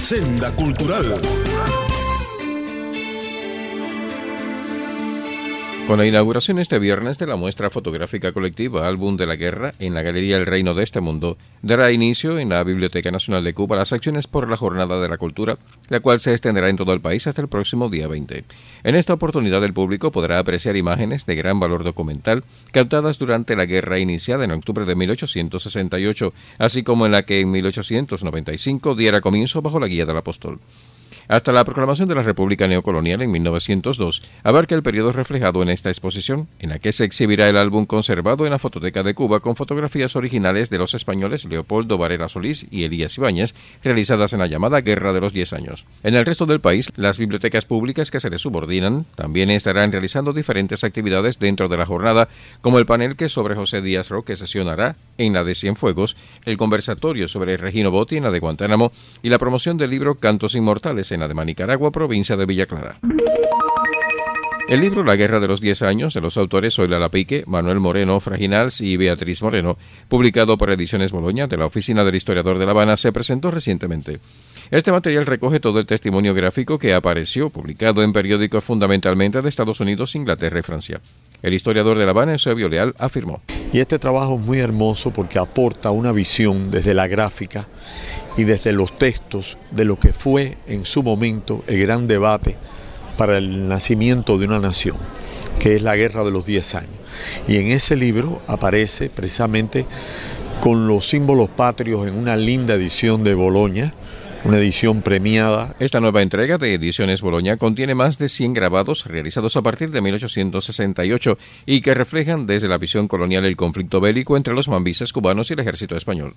Senda Cultural. Con la inauguración este viernes de la muestra fotográfica colectiva Álbum de la Guerra en la Galería El Reino de este Mundo, dará inicio en la Biblioteca Nacional de Cuba las acciones por la Jornada de la Cultura, la cual se extenderá en todo el país hasta el próximo día 20. En esta oportunidad el público podrá apreciar imágenes de gran valor documental captadas durante la guerra iniciada en octubre de 1868, así como en la que en 1895 diera comienzo bajo la guía del apóstol. Hasta la proclamación de la República Neocolonial en 1902, abarca el periodo reflejado en esta exposición, en la que se exhibirá el álbum conservado en la Fototeca de Cuba con fotografías originales de los españoles Leopoldo Varela Solís y Elías Ibáñez, realizadas en la llamada Guerra de los 10 Años. En el resto del país, las bibliotecas públicas que se les subordinan también estarán realizando diferentes actividades dentro de la jornada, como el panel que sobre José Díaz Roque sesionará en la de Cienfuegos, el conversatorio sobre Regino Botti en la de Guantánamo y la promoción del libro Cantos Inmortales en la de Manicaragua, provincia de Villa Clara. El libro La Guerra de los 10 Años, de los autores Zoila Lapique, Manuel Moreno Frajinals y Beatriz Moreno, publicado por Ediciones Boloña de la Oficina del Historiador de La Habana, se presentó recientemente. Este material recoge todo el testimonio gráfico que apareció publicado en periódicos fundamentalmente de Estados Unidos, Inglaterra y Francia. El historiador de La Habana, Eusebio Leal, afirmó: Y este trabajo es muy hermoso porque aporta una visión desde la gráfica y desde los textos de lo que fue en su momento el gran debate para el nacimiento de una nación, que es la Guerra de los 10 Años. Y en ese libro aparece precisamente con los símbolos patrios en una linda edición de Boloña, una edición premiada. Esta nueva entrega de Ediciones Boloña contiene más de 100 grabados realizados a partir de 1868 y que reflejan desde la visión colonial el conflicto bélico entre los mambises cubanos y el ejército español.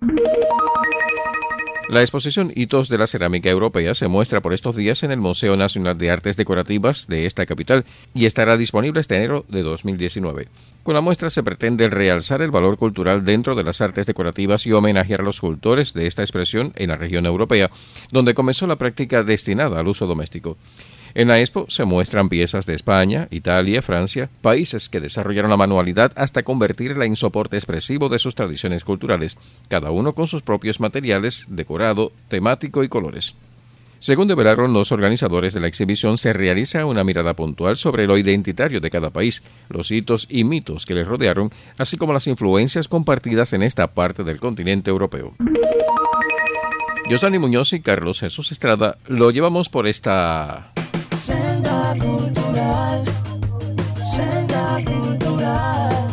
La exposición Hitos de la Cerámica Europea se muestra por estos días en el Museo Nacional de Artes Decorativas de esta capital y estará disponible este enero de 2019. Con la muestra se pretende realzar el valor cultural dentro de las artes decorativas y homenajear a los cultores de esta expresión en la región europea, donde comenzó la práctica destinada al uso doméstico. En la expo se muestran piezas de España, Italia, Francia, países que desarrollaron la manualidad hasta convertirla en soporte expresivo de sus tradiciones culturales, cada uno con sus propios materiales, decorado, temático y colores. Según develaron los organizadores de la exhibición, se realiza una mirada puntual sobre lo identitario de cada país, los hitos y mitos que les rodearon, así como las influencias compartidas en esta parte del continente europeo. Yosani Muñoz y Carlos Jesús Estrada lo llevamos por esta... Senda Cultural, Senda Cultural.